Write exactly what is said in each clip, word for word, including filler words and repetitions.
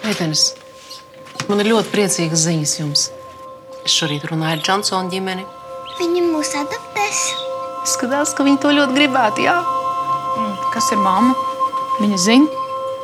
Meitenes, man ir ļoti priecīgas ziņas jums. Es šorīt runāju ar Džonsonu ģimeni. Viņi mūs adoptēs. Skatās, ka viņi to ļoti gribētu, jā. Kas ir mamma? Viņa zina.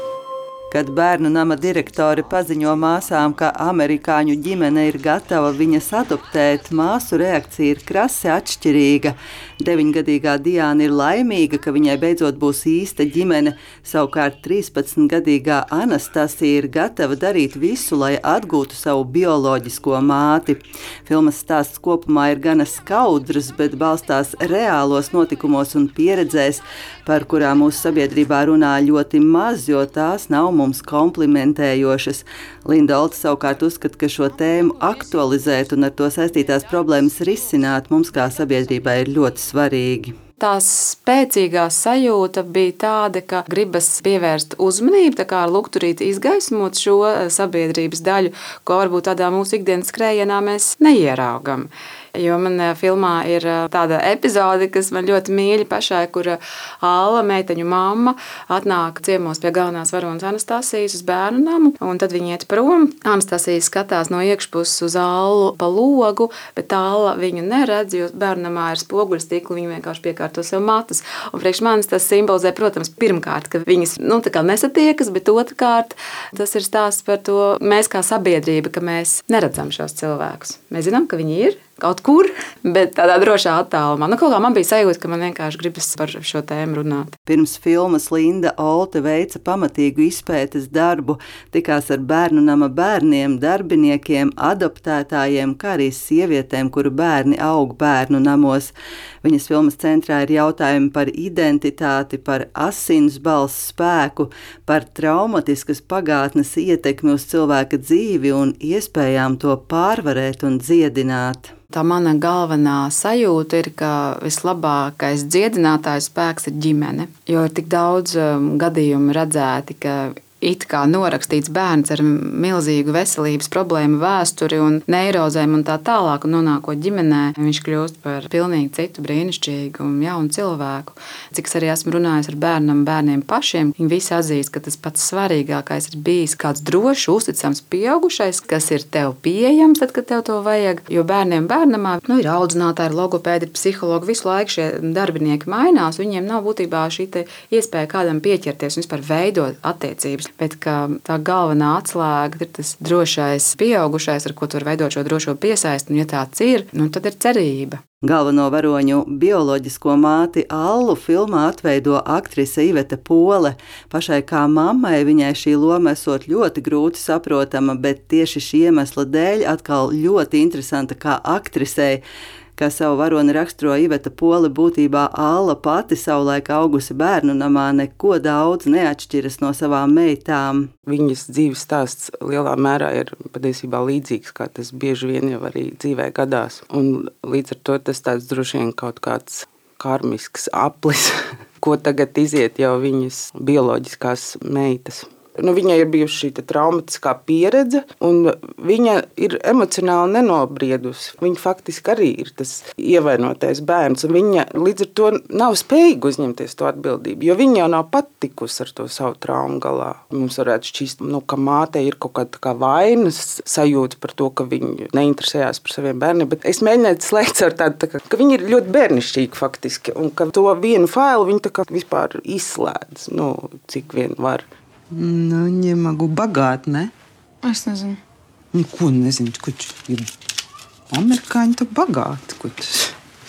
Kad bērnu nama direktore paziņo māsām, ka amerikāņu ģimene ir gatava viņas adoptēt, māsu reakcija ir krasi atšķirīga. Deviņgadīgā Diāna ir laimīga, ka viņai beidzot būs īsta ģimene, savukārt trīspadsmitgadīgā Anastasija ir gatava darīt visu, lai atgūtu savu bioloģisko māti. Filmas stāsts kopumā ir gana skaudrs, bet balstās reālos notikumos un pieredzēs, par kurām mūsu sabiedrībā runā ļoti maz, jo tās nav mums komplimentējošas. Linda Olte savukārt uzskata, ka šo tēmu aktualizēt un ar to saistītās problēmas risināt mums kā sabiedrībai ir ļoti svarīgi. Tā spēcīgā sajūta bija tāda, ka gribas pievērst uzmanību, tā kā ar lukturīti izgaismot šo sabiedrības daļu, ko varbūt tādā mūsu ikdienas skrējienā mēs neieraugam. Jo man filmā ir tāda epizode, kas man ļoti mīļa pašai, kur Alla, meiteņu mamma, atnāk ciemos pie galvenās varonas Anastasijas uz bērnu namu, un tad viņi iet prom. Anastasija skatās no iekšpuses uz Allu pa logu, bet Alla viņu neredz, jo bērnu namā ir spoguļstikli, viņi vienkārši piekārto sev matus. Un priekš manis tas simbolizē, protams, pirmkārt, ka viņas nu, tā kā nesatiekas, bet otrkārt tas ir stāsts par to, mēs kā sabiedrība, ka mēs neredzam šos cilvēkus. Mēs zinām, ka viņi ir kaut kur, bet tādā drošā attālumā. Nu, kaut kā man bija sajūta, ka man vienkārši gribas par šo tēmu runāt. Pirms filmas Linda Olte veica pamatīgu izpētes darbu, tikās ar bērnu nama bērniem, darbiniekiem, adoptētājiem, kā arī sievietēm, kuru bērni aug bērnu namos. Viņas filmas centrā ir jautājumi par identitāti, par asinsbalss spēku, par traumatiskas pagātnes ietekmi uz cilvēka dzīvi un iespējām to pārvarēt un dziedināt. Tā mana galvenā sajūta ir, ka vislabākais dziedinātājs spēks ir ģimene, jo ir tik daudz gadījumu redzēti, ka it kā norakstīts bērns ar milzīgu veselības problēmu vēsturi un neirozēm un tā tālāk, un nonākot ģimenē, viņš kļūst par pilnīgi citu brīnišķīgu un jaunu cilvēku. Cik es arī esmu runājis ar bērnam, bērniem pašiem, viņi visi atzīst, ka tas pats svarīgākais ir bijis kāds drošs, uzticams pieaugušais, kas ir tev pieejams, tad, kad tev to vajag, jo bērniem bērnamā nu, ir audzinātāji, ir logopēdi, ir psihologi, visu laiku šie darbinieki mainās, viņiem nav būtībā šī iespēja kādam pieķerties un vispār veidot attiecības. Bet tā galvenā atslēga ir tas drošais pieaugušais, ar ko tu vari veidot šo drošo piesaisti, un ja tāds ir, nu, tad ir cerība. Galveno varoņu bioloģisko māti Allu filmā atveido aktrise Iveta Pole. Pašai kā mammai viņai šī loma esot ļoti grūti saprotama, bet tieši šī iemesla dēļ atkal ļoti interesanta kā aktrisei. Kā savu varoni raksturo Iveta Pole, būtībā Alla pati savulaik augusi bērnu namā neko daudz neatšķiras no savām meitām. Viņas dzīves stāsts lielā mērā ir patiesībā līdzīgs, kā tas bieži vien jau arī dzīvē gadās. Un līdz ar to tas tāds droši vien kaut kāds karmisks aplis, ko tagad iziet jau viņas bioloģiskās meitas. Nu, viņai ir bijusi šī traumatiskā pieredze, un viņa ir emocionāli nenobriedusi. Viņa faktiski arī ir tas ievainotais bērns, un viņa līdz ar to nav spējīga uzņemties to atbildību, jo viņa jau nav pat tikusi ar to savu traumu galā. Mums varētu šķist, nu, ka mātei ir kaut kāda kā vainas sajūta par to, ka viņa neinteresējās par saviem bērniem, bet es mēģināju slēgt ar tādu, tā kā, ka viņa ir ļoti bērnišķīga faktiski, un ka to vienu failu viņa tā kā vispār izslēdz, nu, cik vien var. Nu, не могу bagāt, ne? Es nezinu. Neko nezinu, ko ir. Amerikāņi tā bagāti, ko tas.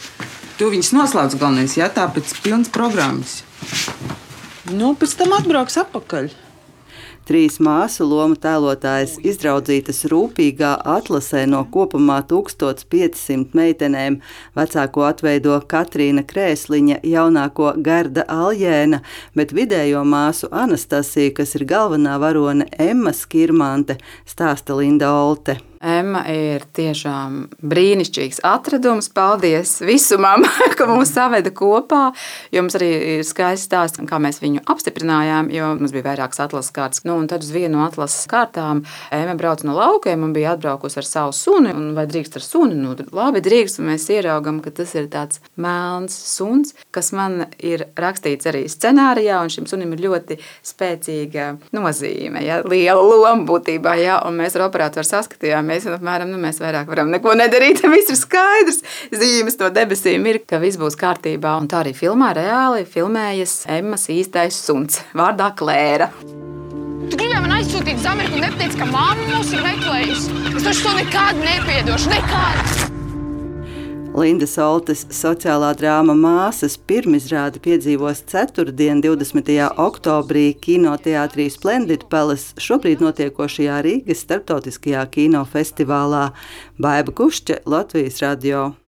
Tu viņus noslēdz galvenais, jā, tā pēc pilnas programmas. Nu, pēc tam atbrauks atpakaļ. Trīs māsu lomu tēlotājas izraudzītas rūpīgā atlasē no kopumā tūkstoš piecsimt meitenēm. Vecāko atveido Katrīna Krēsliņa, jaunāko Gerda Aljēna, bet vidējo māsu Anastasiju, kas ir galvenā varone Emma Skirmante, stāsta Linda Olte. Emma ir tiešām brīnišķīgs atradums. Paldies visumam, ka mūs saveda kopā. Jums arī ir skaists stāsts, kā mēs viņu apstiprinājām, jo mums bija vairākas atlases kārtas. Nu, un tad uz vienu no atlases kārtām Emma brauca no laukiem un bija atbraukusi ar savu suni. Un vai drīkst ar suni? Nu, labi, drīkst. Un mēs ieraugam, ka tas ir tāds melns suns, kas man ir rakstīts arī scenārijā, un šim sunim ir ļoti spēcīga nozīme, ja? Liela loma būtībā, ja? Un mēs ar operatoru saskatījām. Mēs, apmēram, nu, mēs vairāk varam neko nedarīt, viss ir skaidrs. Zīmes no debesīm ir, ka viss būs kārtībā. Un tā arī filmā reāli filmējas Emmas īstais suns vārdā Klēra. Tu gribēji man aizsūtīt uz Ameriku un nepateici, ka māma mūs ir meklējusi. Es taču to nekad nepiedošu, nekad! Lindas Oltes sociālā drāma Māsas pirmizrādi piedzīvos ceturtdien, divdesmitajā oktobrī kinoteātrī Splendid Palace šobrīd notiekošajā Rīgas starptautiskajā kinofestivālā. Baiba Kušķe, Latvijas radio.